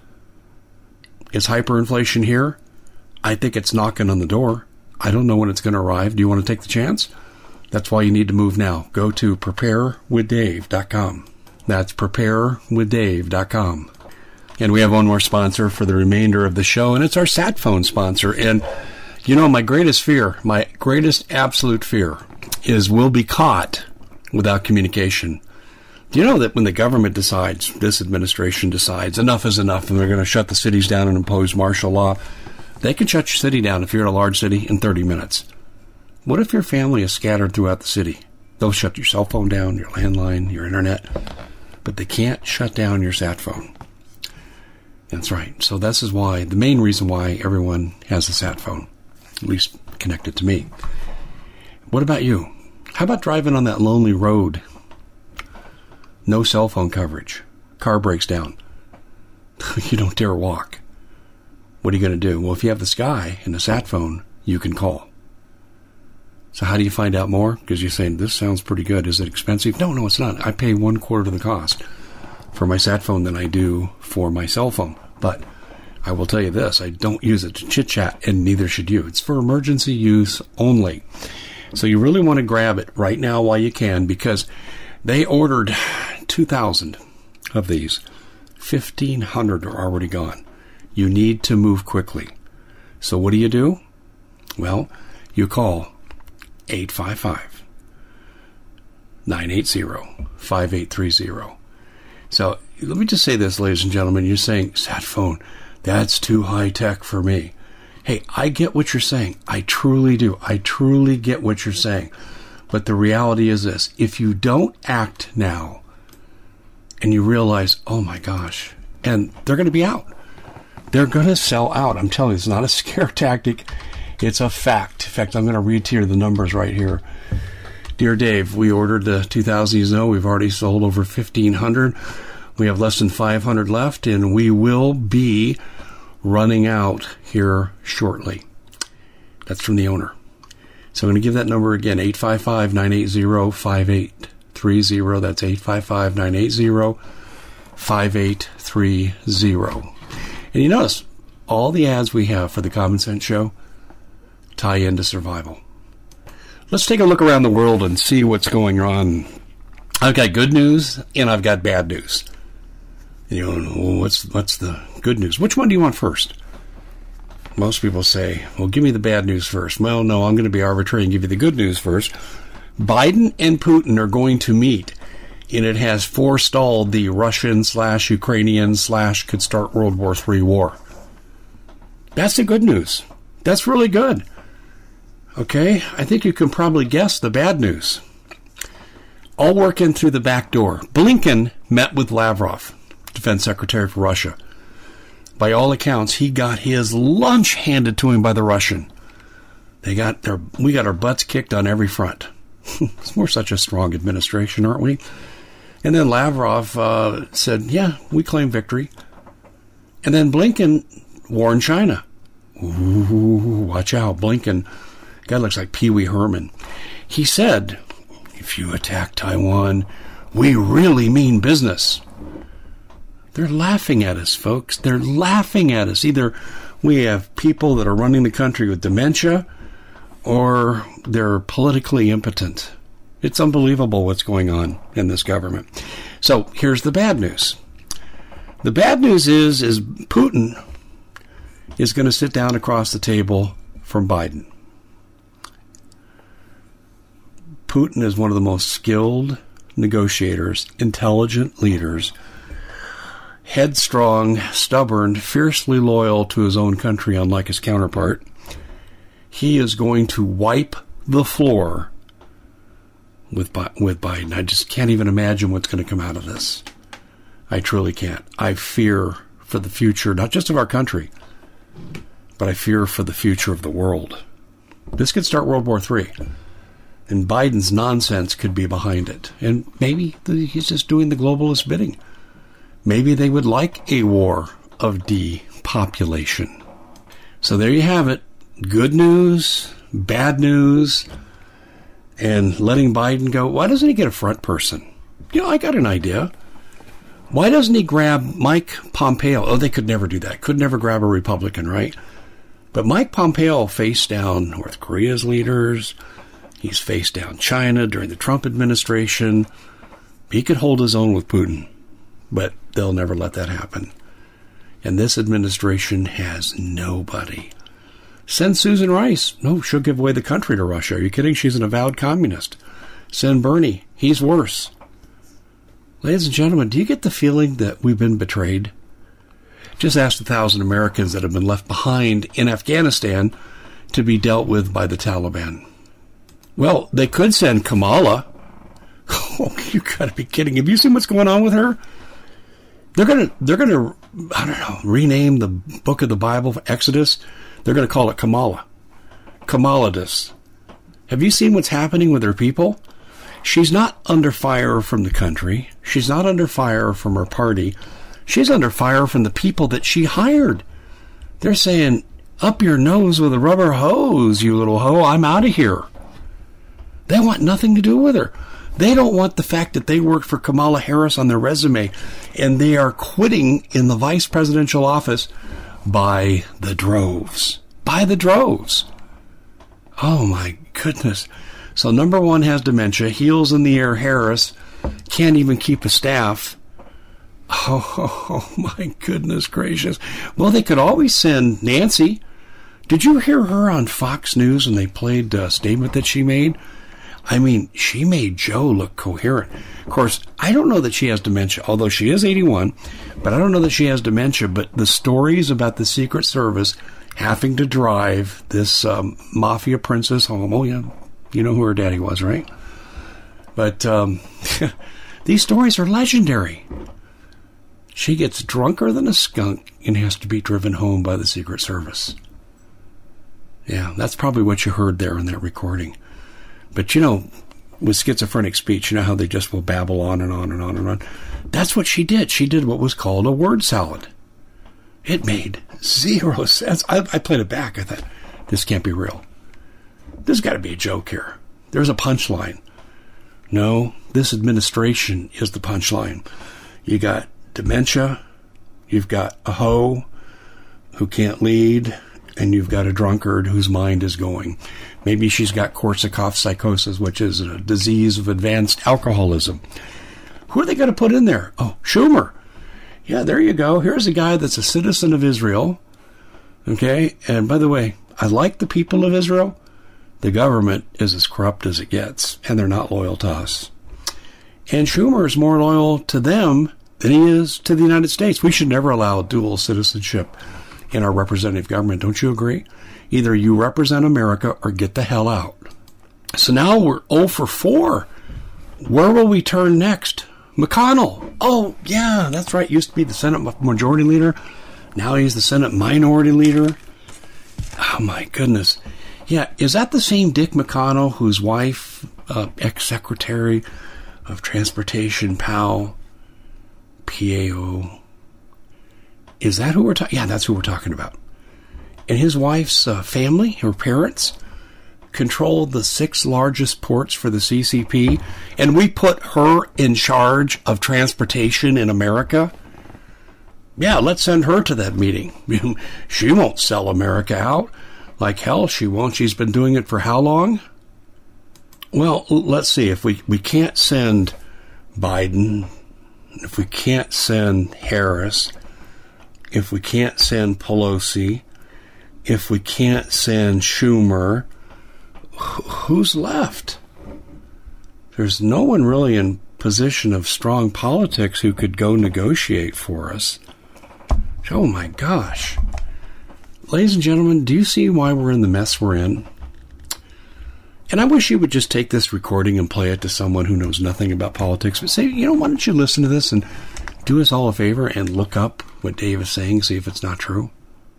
Speaker 1: Is hyperinflation here? I think it's knocking on the door. I don't know when it's going to arrive. Do you want to take the chance? That's why you need to move now. Go to prepare with dave dot com. That's prepare with dave dot com. And we have one more sponsor for the remainder of the show, and it's our Sat Phone sponsor. And, you know, my greatest fear, my greatest absolute fear is we'll be caught without communication. Do you know that when the government decides, this administration decides, enough is enough, and they're going to shut the cities down and impose martial law, they can shut your city down if you're in a large city in thirty minutes. What if your family is scattered throughout the city? They'll shut your cell phone down, your landline, your internet, but they can't shut down your sat phone. That's right. So this is why, the main reason why everyone has a sat phone, at least connected to me. What about you? How about driving on that lonely road? No cell phone coverage. Car breaks down. You don't dare walk. What are you going to do? Well, if you have the Sky and the sat phone, you can call. So how do you find out more? Because you're saying, this sounds pretty good. Is it expensive? No, no, it's not. I pay one quarter of the cost for my sat phone than I do for my cell phone. But I will tell you this, I don't use it to chit-chat, and neither should you. It's for emergency use only. So you really want to grab it right now while you can, because they ordered two thousand of these. fifteen hundred are already gone. You need to move quickly. So what do you do? Well, you call eight five five, nine eight zero, five eight three zero. So let me just say this, ladies and gentlemen. You're saying, sat phone, that's too high tech for me. Hey, I get what you're saying. I truly do. I truly get what you're saying. But the reality is this. If you don't act now and you realize, oh my gosh, and they're going to be out. They're going to sell out. I'm telling you, it's not a scare tactic. It's a fact. In fact, I'm going to read to you the numbers right here. Dear Dave, we ordered the two thousand. You know, we've already sold over fifteen hundred. We have less than five hundred left, and we will be running out here shortly. That's from the owner. So I'm going to give that number again, eight five five, nine eight zero, five eight three zero. That's eight five five, nine eight zero, five eight three zero. And you notice, all the ads we have for the Common Sense Show tie into survival. Let's take a look around the world and see what's going on. I've got good news and I've got bad news. And you know, well, what's what's the good news? Which one do you want first? Most people say, well, give me the bad news first. Well, no, I'm going to be arbitrary and give you the good news first. Biden and Putin are going to meet, and it has forestalled the Russian slash Ukrainian slash could start World War Three war. That's the good news. That's really good. Okay, I think you can probably guess the bad news. All working through the back door. Blinken met with Lavrov, Defense Secretary for Russia. By all accounts, he got his lunch handed to him by the Russian. They got their, we got our butts kicked on every front. We're such a strong administration, aren't we? And then Lavrov uh, said, yeah, we claim victory. And then Blinken warned China. Ooh, watch out, Blinken. Guy looks like Pee Wee Herman. He said, if you attack Taiwan, we really mean business. They're laughing at us, folks. They're laughing at us. Either we have people that are running the country with dementia, or they're politically impotent. It's unbelievable what's going on in this government. So here's the bad news. The bad news is, is Putin is going to sit down across the table from Biden. Putin is one of the most skilled negotiators, intelligent leaders, headstrong, stubborn, fiercely loyal to his own country, unlike his counterpart. He is going to wipe the floor with with Biden. I just can't even imagine what's going to come out of this. I truly can't. I fear for the future, not just of our country, but I fear for the future of the world. This could start World War Three, and Biden's nonsense could be behind it. And maybe he's just doing the globalist bidding. Maybe they would like a war of depopulation. So there you have it. Good news, bad news, and letting Biden go. Why doesn't he get a front person? You know, I got an idea. Why doesn't he grab Mike Pompeo? Oh, they could never do that. Could never grab a Republican, right? But Mike Pompeo faced down North Korea's leaders. He's faced down China during the Trump administration. He could hold his own with Putin, but they'll never let that happen. And this administration has nobody. Send Susan Rice. No, she'll give away the country to Russia. Are you kidding? She's an avowed communist. Send Bernie. He's worse. Ladies and gentlemen, do you get the feeling that we've been betrayed? Just ask a thousand Americans that have been left behind in Afghanistan to be dealt with by the Taliban. Well, they could send Kamala. Oh, you gotta be kidding. Have you seen what's going on with her? They're gonna, they're gonna, I don't know, rename the book of the Bible, Exodus. They're gonna call it Kamala. Kamaladis. Have you seen what's happening with her people? She's not under fire from the country. She's not under fire from her party. She's under fire from the people that she hired. They're saying, up your nose with a rubber hose, you little hoe. I'm out of here. They want nothing to do with her. They don't want the fact that they worked for Kamala Harris on their resume, and they are quitting in the vice presidential office by the droves. By the droves. Oh, my goodness. So number one has dementia, heels in the air Harris, can't even keep a staff. Oh, oh, oh, my goodness gracious. Well, they could always send Nancy. Did you hear her on Fox News when they played a statement that she made? I mean, she made Joe look coherent. Of course, I don't know that she has dementia, although she is eighty-one, but I don't know that she has dementia. But the stories about the Secret Service having to drive this um, mafia princess home, oh, yeah, you know who her daddy was, right? But um, these stories are legendary. She gets drunker than a skunk and has to be driven home by the Secret Service. Yeah, that's probably what you heard there in that recording. But, you know, with schizophrenic speech, you know how they just will babble on and on and on and on? That's what she did. She did what was called a word salad. It made zero sense. I, I played it back. I thought, this can't be real. There's got to be a joke here. There's a punchline. No, this administration is the punchline. You got dementia, you've got a hoe who can't lead, and you've got a drunkard whose mind is going. Maybe she's got Korsakoff psychosis, which is a disease of advanced alcoholism. Who are they going to put in there? Oh, Schumer. Yeah, there you go. Here's a guy that's a citizen of Israel. Okay, and by the way, I like the people of Israel. The government is as corrupt as it gets, and they're not loyal to us. And Schumer is more loyal to them than he is to the United States. We should never allow dual citizenship in our representative government. Don't you agree? Either you represent America or get the hell out. So now we're oh for four. Where will we turn next? McConnell. Oh, yeah, that's right. Used to be the Senate Majority Leader. Now he's the Senate Minority Leader. Oh, my goodness. Yeah, is that the same Dick McConnell whose wife, uh, ex-secretary of Transportation, Powell, P A O, Is that who we're talking? Yeah, that's who we're talking about. And his wife's uh, family, her parents, controlled the six largest ports for the C C P, and we put her in charge of transportation in America. Yeah, let's send her to that meeting. She won't sell America out. Like hell, she won't. She's been doing it for how long? Well, let's see. If we, we can't send Biden, if we can't send Harris, if we can't send Pelosi, if we can't send Schumer, who's left? There's no one really in position of strong politics who could go negotiate for us. Oh my gosh. Ladies and gentlemen, do you see why we're in the mess we're in? And I wish you would just take this recording and play it to someone who knows nothing about politics, but say, you know, why don't you listen to this and do us all a favor and look up what Dave is saying, see if it's not true?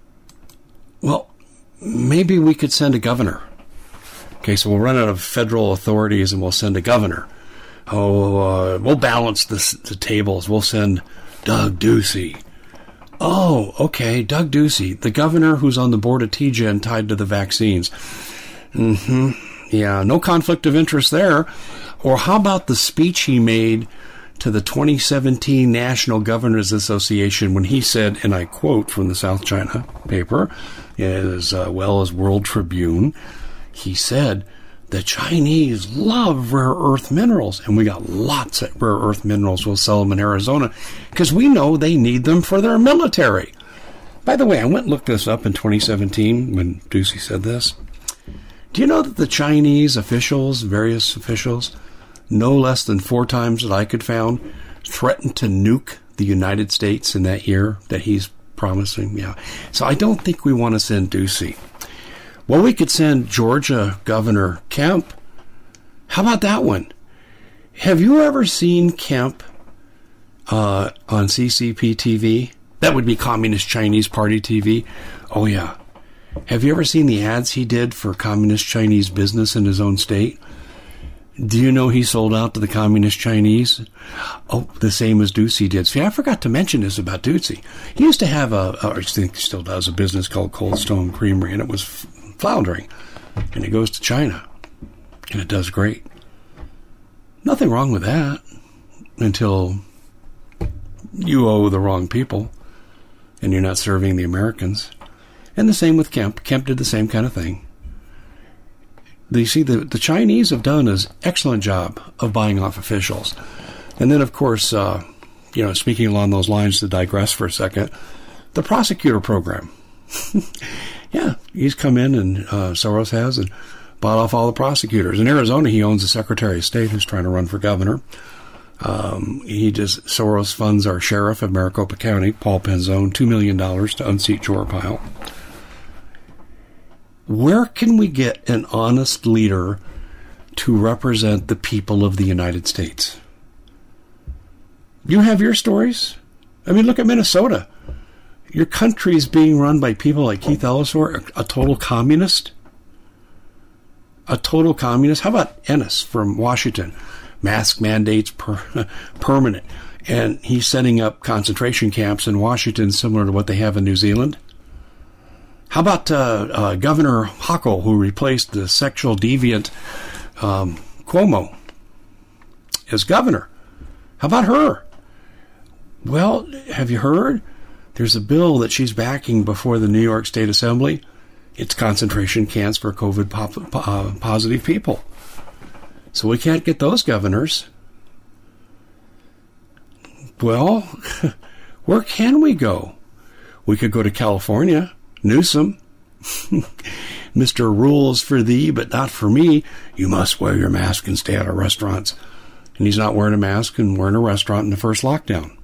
Speaker 1: Well, maybe we could send a governor. Okay, so we'll run out of federal authorities and we'll send a governor. Oh, uh, we'll balance this, the tables. We'll send Doug Ducey. Oh, okay, Doug Ducey, the governor who's on the board of T G N tied to the vaccines. Mm-hmm. Yeah, no conflict of interest there. Or how about the speech he made to the twenty seventeen National Governors Association when he said, and I quote from the South China paper, as uh, well as World Tribune, he said, the Chinese love rare earth minerals, and we got lots of rare earth minerals. We'll sell them in Arizona because we know they need them for their military. By the way, I went and looked this up in twenty seventeen when Ducey said this. Do you know that the Chinese officials, various officials, no less than four times that I could found, threatened to nuke the United States in that year that he's promising? Yeah. So I don't think we want to send Ducey. Well, we could send Georgia Governor Kemp. How about that one? Have you ever seen Kemp uh, on C C P T V? That would be Communist Chinese Party T V. Oh, yeah. Have you ever seen the ads he did for Communist Chinese business in his own state? Do you know he sold out to the Communist Chinese? Oh, the same as Ducey did. See, I forgot to mention this about Ducey. He used to have a, or I think he still does, a business called Cold Stone Creamery, and it was floundering. And it goes to China. And it does great. Nothing wrong with that until you owe the wrong people and you're not serving the Americans. And the same with Kemp. Kemp did the same kind of thing. You see, the, the Chinese have done an excellent job of buying off officials. And then, of course, uh, you know, speaking along those lines, to digress for a second, the prosecutor program. Yeah, he's come in, and uh, Soros has, and bought off all the prosecutors. In Arizona, he owns the Secretary of State who's trying to run for governor. Um, he just, Soros funds our sheriff of Maricopa County, Paul Penzone, two million dollars to unseat Jor Pyle. Where can we get an honest leader to represent the people of the United States? You have your stories. I mean, look at Minnesota. Your country is being run by people like Keith Ellsworth, a total communist. A total communist. How about Ennis from Washington? Mask mandates per, permanent. And he's setting up concentration camps in Washington similar to what they have in New Zealand. How about uh, uh, Governor Hochul, who replaced the sexual deviant um, Cuomo as governor? How about her? Well, have you heard? There's a bill that she's backing before the New York State Assembly. It's concentration camps for COVID pop, uh, positive people. So we can't get those governors. Well, where can we go? We could go to California. Newsom. Mister Rules for thee, but not for me. You must wear your mask and stay out of restaurants. And he's not wearing a mask and wearing a restaurant in the first lockdown.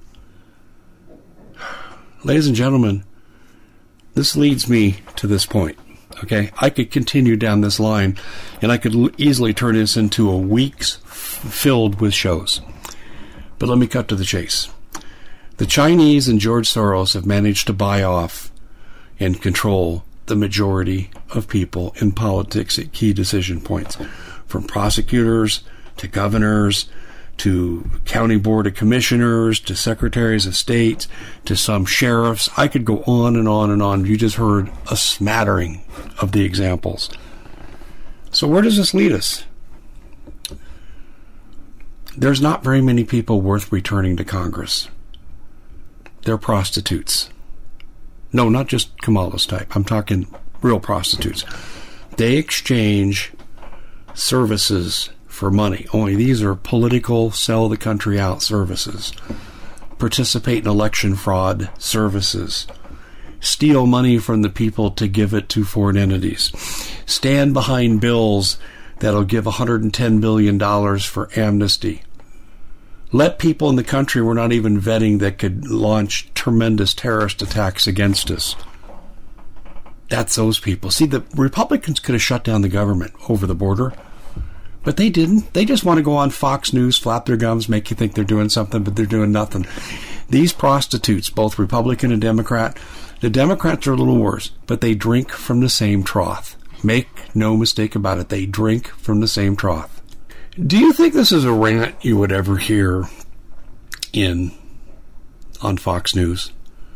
Speaker 1: Ladies and gentlemen, this leads me to this point. Okay, I could continue down this line, and I could l- easily turn this into a week's f- filled with shows. But let me cut to the chase. The Chinese and George Soros have managed to buy off and control the majority of people in politics at key decision points, from prosecutors to governors to county board of commissioners, to secretaries of state, to some sheriffs. I could go on and on and on. You just heard a smattering of the examples. So where does this lead us? There's not very many people worth returning to Congress. They're prostitutes. No, not just Kamala's type. I'm talking real prostitutes. They exchange services for money. Only these are political, sell the country out services. Participate in election fraud services. Steal money from the people to give it to foreign entities. Stand behind bills that'll give one hundred ten billion dollars for amnesty. Let people in the country we're not even vetting that could launch tremendous terrorist attacks against us. That's those people. See, the Republicans could have shut down the government over the border, but they didn't. They just want to go on Fox News, flap their gums, make you think they're doing something, but they're doing nothing. These prostitutes, both Republican and Democrat, the Democrats are a little worse, but they drink from the same trough. Make no mistake about it. They drink from the same trough. Do you think this is a rant you would ever hear in on Fox News?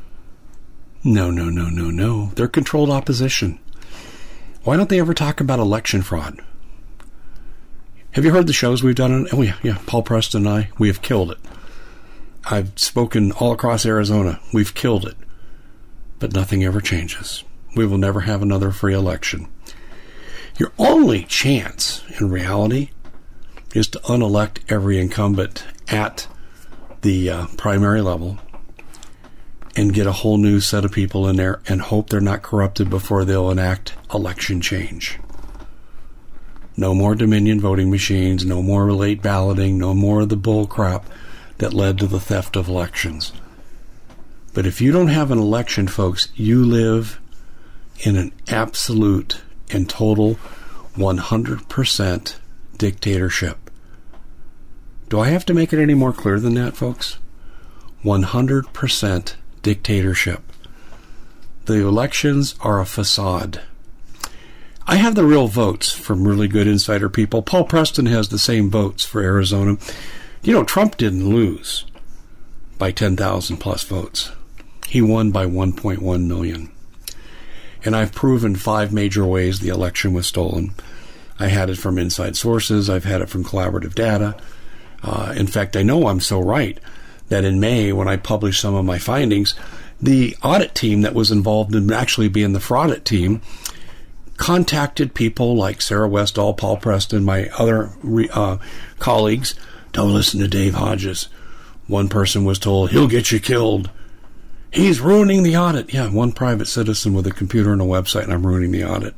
Speaker 1: No, no, no, no, no. They're controlled opposition. Why don't they ever talk about election fraud? Have you heard the shows we've done? Oh, yeah, yeah. Paul Preston and I, we have killed it. I've spoken all across Arizona. We've killed it. But nothing ever changes. We will never have another free election. Your only chance, in reality, is to unelect every incumbent at the uh, primary level and get a whole new set of people in there and hope they're not corrupted before they'll enact election change. No more Dominion voting machines, no more late balloting, no more of the bull crap that led to the theft of elections. But if you don't have an election, folks, you live in an absolute and total one hundred percent dictatorship. Do I have to make it any more clear than that, folks? one hundred percent dictatorship. The elections are a facade. I have the real votes from really good insider people. Paul Preston has the same votes for Arizona. You know, Trump didn't lose by ten thousand plus votes. He won by one point one million. And I've proven five major ways the election was stolen. I had it from inside sources. I've had it from collaborative data. Uh, in fact, I know I'm so right that in May, when I published some of my findings, the audit team that was involved in actually being the fraud team contacted people like Sarah Westall, Paul Preston, my other uh, colleagues. Don't listen to Dave Hodges. One person was told, he'll get you killed. He's ruining the audit. Yeah, one private citizen with a computer and a website, and I'm ruining the audit.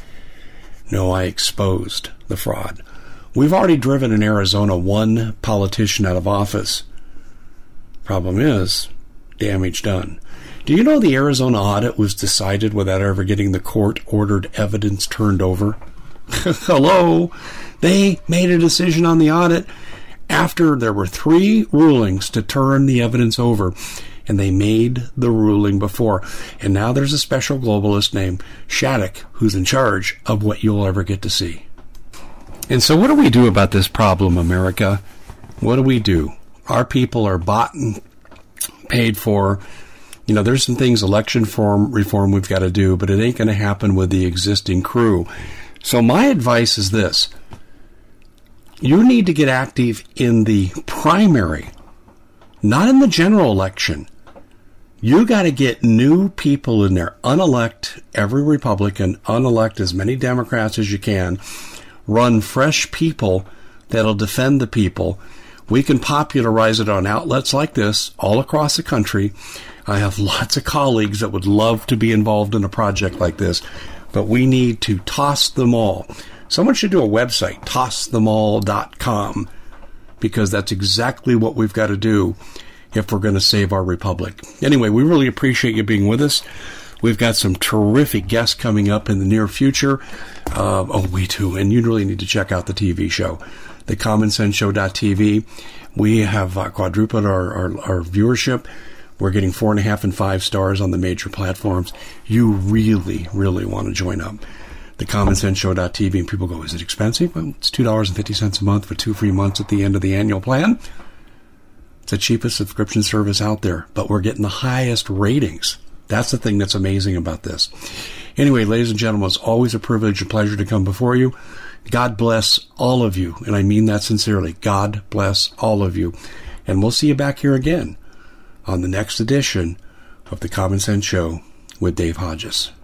Speaker 1: No, I exposed the fraud. We've already driven in Arizona one politician out of office. Problem is, damage done. Do you know the Arizona audit was decided without ever getting the court-ordered evidence turned over? Hello? They made a decision on the audit after there were three rulings to turn the evidence over, and they made the ruling before. And now there's a special globalist named Shattuck who's in charge of what you'll ever get to see. And so what do we do about this problem, America? What do we do? Our people are bought and paid for. You know, there's some things, election form reform we've got to do, but it ain't going to happen with the existing crew. So my advice is this. You need to get active in the primary, not in the general election. You got to get new people in there. Unelect every Republican, unelect as many Democrats as you can. Run fresh people that'll defend the people. We can popularize it on outlets like this all across the country. I have lots of colleagues that would love to be involved in a project like this, but we need to toss them all. Someone should do a website, toss them all dot com, because that's exactly what we've got to do if we're going to save our republic. Anyway, we really appreciate you being with us. We've got some terrific guests coming up in the near future. Uh, oh, we too. And you really need to check out the T V show, the common sense show dot t v. We have uh, quadrupled our, our, our viewership. We're getting four and a half and five stars on the major platforms. You really, really want to join up. the common sense show dot t v, and people go, is it expensive? Well, it's two dollars and fifty cents a month for two free months at the end of the annual plan. It's the cheapest subscription service out there, but we're getting the highest ratings. That's the thing that's amazing about this. Anyway, ladies and gentlemen, it's always a privilege and pleasure to come before you. God bless all of you, and I mean that sincerely. God bless all of you. And we'll see you back here again on the next edition of the Common Sense Show with Dave Hodges.